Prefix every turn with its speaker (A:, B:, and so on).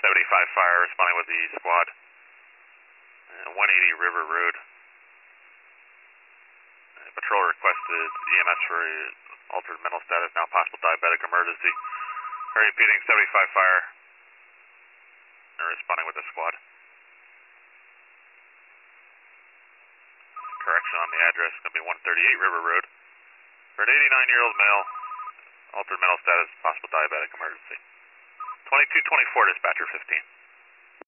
A: 75 fire, responding with the squad. 180 River Road. Patrol requested EMS for altered mental status, now possible diabetic emergency. Repeating 75 fire. Responding with the squad. Correction on the address, going to be 138 River Road. For an 89-year-old male, altered mental status, possible diabetic emergency. 2224, dispatcher 15.